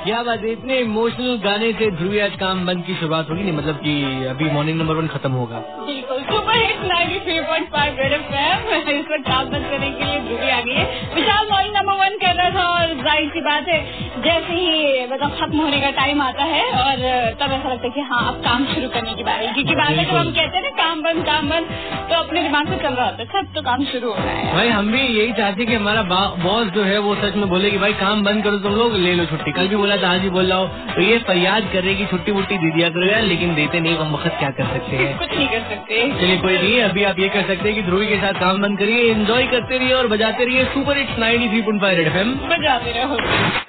क्या बात है, इतने इमोशनल गाने से ध्रुवी आज काम बंद की शुरुआत होगी। नहीं मतलब कि अभी मॉर्निंग नंबर 1 खत्म होगा। बिल्कुल, सुपर हिट 93.5 रेड एफएम इस वक्त काम बंद करने के लिए ध्रुवी आ गई है। विशाल मॉर्निंग नंबर 1 कर रहा था और जाहिर सी बात है जैसे ही मतलब खत्म होने का टाइम आता है और तब ऐसा लगता है कि हाँ अब काम शुरू करने की बारी। क्योंकि बाद में जब हम कहते हैं ना काम बंद तो अपने दिमाग से चल रहा होता है सब तो काम शुरू हो रहा है। भाई हम भी यही चाहते हैं कि हमारा बॉस जो है वो सच में बोले कि भाई काम बंद करो, तुम लोग ले लो छुट्टी। कल भी बोला था, आज भी बोल रहा हूँ। तो ये फरियाद कर रही कि छुट्टी वुट्टी दे दिया करो यार, लेकिन देते नहीं। हम वक्त क्या कर सकते हैं, कुछ नहीं कर सकते। चलिए कोई नहीं, अभी आप ये कर सकते हैं कि ध्रुवी के साथ काम बंद करिए, एंजॉय करते रहिए और बजाते रहिए सुपर हिट्स 93.5 रेड एफएम। बजाते रहो।